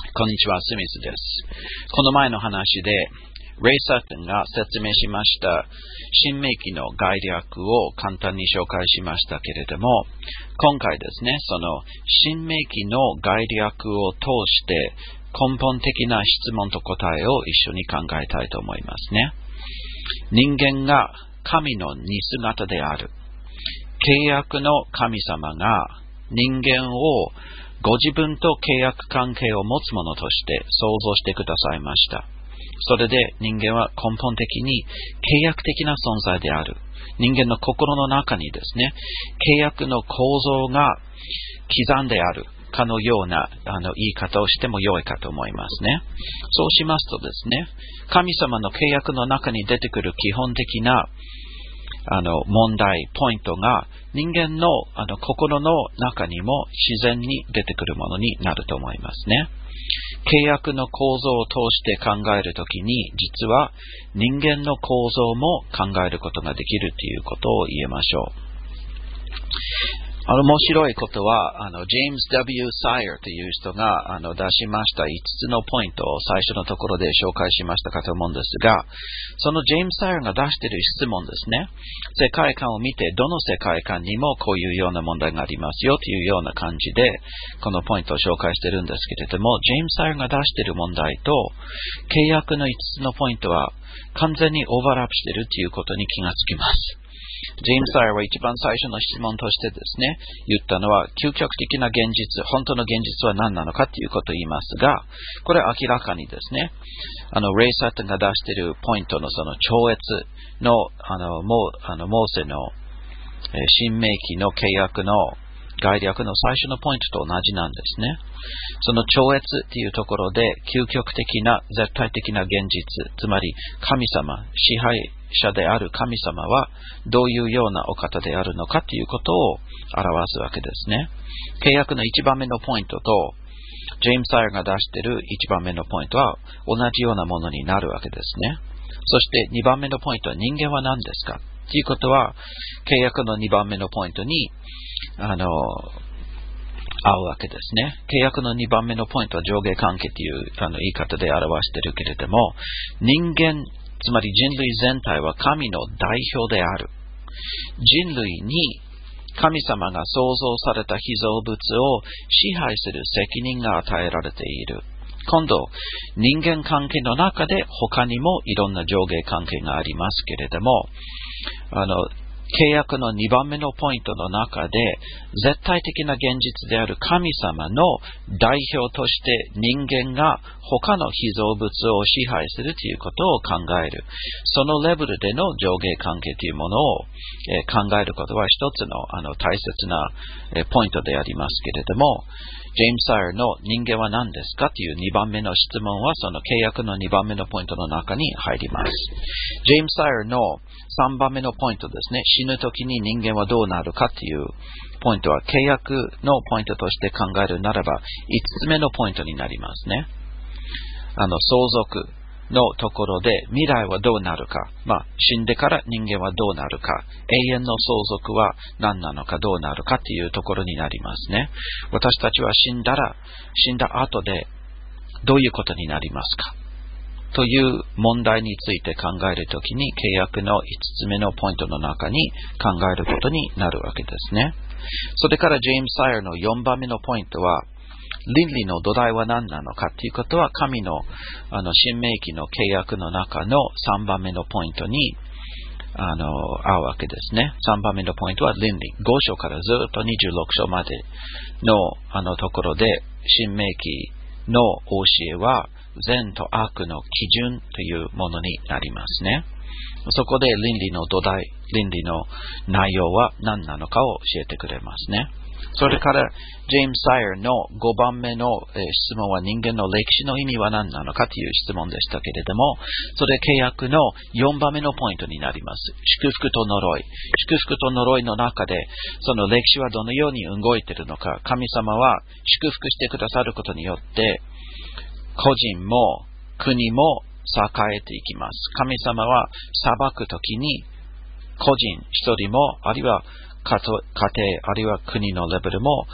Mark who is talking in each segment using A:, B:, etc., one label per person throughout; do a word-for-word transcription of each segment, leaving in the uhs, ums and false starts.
A: こんにちは、スミスです。この前の話で、レイ・サーテンが説明しました新明記の概略を簡単に紹介しましたけれども、今回ですね、その新明記の概略を通して根本的な質問と答えを一緒に考えたいと思いますね。人間が神の似姿である。契約の神様が人間をご自分と契約関係を持つものとして想像してくださいました。それで人間は根本的に契約的な存在である。人間の心の中にですね、契約の構造が刻んであるかのようなあの言い方をしても良いかと思いますね。そうしますとですね、神様の契約の中に出てくる基本的なあの問題、ポイントが人間のあの心の中にも自然に出てくるものになると思いますね。契約の構造を通して考えるときに、実は人間の構造も考えることができるということを言えましょう。あの面白いことは、あのジェームズ ダブリュー サイヤーという人があの出しましたいつつのポイントを最初のところで紹介しましたかと思うんですが、そのジェームズ・サイヤーが出している質問ですね、世界観を見てどの世界観にもこういうような問題がありますよというような感じでこのポイントを紹介しているんですけれども、ジェームズ・サイヤーが出している問題と契約のいつつのポイントは完全にオーバーラップしているということに気がつきます。ジェームズ・サイヤーは一番最初の質問としてですね、言ったのは究極的な現実、本当の現実は何なのかということを言いますが、これは明らかにですね、あのレイ・サーテンが出しているポイントのその超越のあのモあのモーセの、えー、新明記の契約の概略の最初のポイントと同じなんですね。その超越というところで究極的な絶対的な現実、つまり神様、支配者である神様はどういうようなお方であるのかということを表すわけですね。契約のいちばんめのポイントとジェームズ・サイヤーが出しているいちばんめのポイントは同じようなものになるわけですね。そしてにばんめのポイントは人間は何ですかということは契約のにばんめのポイントにあの合うわけですね。契約のにばんめのポイントは上下関係というあの言い方で表しているけれども、人間、つまり人類全体は神の代表である。人類に神様が創造された被造物を支配する責任が与えられている。今度、人間関係の中で他にもいろんな上下関係がありますけれども、あの契約のにばんめのポイントの中で絶対的な現実である神様の代表として人間が他の被造物を支配するということを考える。そのレベルでの上下関係というものを、えー、考えることは一つの、あの大切な、えー、ポイントでありますけれども、ジェームズ・サイヤーの人間は何ですかというにばんめの質問はその契約のにばんめのポイントの中に入ります。ジェームズ・サイヤーのさんばんめのポイントですね、死ぬときに人間はどうなるかというポイントは契約のポイントとして考えるならばいつつめのポイントになりますね。あの相続のところで未来はどうなるか、まあ、死んでから人間はどうなるか、永遠の相続は何なのかどうなるかというところになりますね。私たちは死んだら死んだ後でどういうことになりますかという問題について考えるときに契約のいつつめのポイントの中に考えることになるわけですね。それからジェームズ・サイヤーのよんばんめのポイントは倫理の土台は何なのかということは神の、あの新明記の契約の中のさんばんめのポイントにあの合うわけですね。さんばんめのポイントは倫理、ご章からずっとにじゅうろく章までのあのところで新明記の教えは善と悪の基準というものになりますね。そこで倫理の土台、倫理の内容は何なのかを教えてくれますね。それからジェームズ・サイヤーのごばんめの、えー、質問は人間の歴史の意味は何なのかという質問でしたけれども、それ契約のよんばんめのポイントになります。祝福と呪い。祝福と呪いの中でその歴史はどのように動いているのか、神様は祝福してくださることによって個人も国も栄えていきます。神様は裁くときに個人一人も、あるいは家庭、あるいは国のレベルも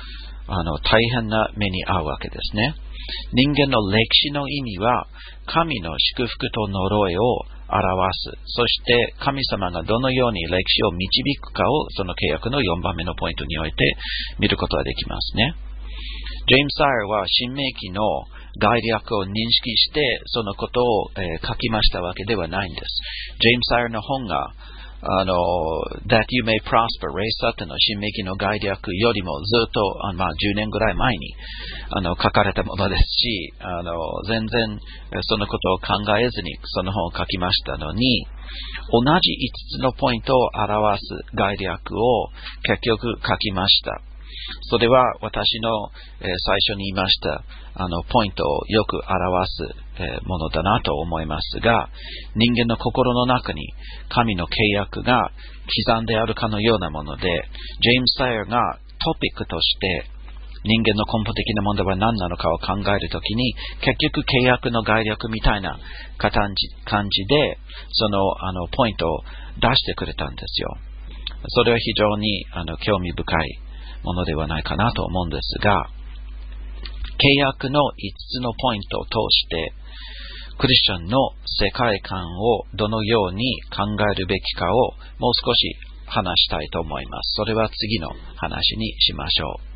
A: あの大変な目に遭うわけですね。人間の歴史の意味は、神の祝福と呪いを表す。そして神様がどのように歴史を導くかを、その契約のよんばんめのポイントにおいて見ることができますね。ジェームス・サイヤーは新明記の概略を認識してそのことを、えー、書きましたわけではないんです。ジェームス・サイヤーの本があの That You May Prosper レイ・サトンの新明記の概略よりもずっとあ、まあ、じゅうねんぐらい前にあの書かれたものですし、あの全然そのことを考えずにその本を書きましたのに、同じいつつのポイントを表す概略を結局書きました。それは私の、えー、最初に言いましたあのポイントをよく表す、えー、ものだなと思いますが、人間の心の中に神の契約が刻んであるかのようなもので、ジェームス・サイヤーがトピックとして人間の根本的な問題は何なのかを考えるときに、結局契約の概略みたいな感じ、感じでその、あのポイントを出してくれたんですよ。それは非常にあの興味深いものではないかなと思うんですが、契約のいつつのポイントを通してクリスチャンの世界観をどのように考えるべきかをもう少し話したいと思います。それは次の話にしましょう。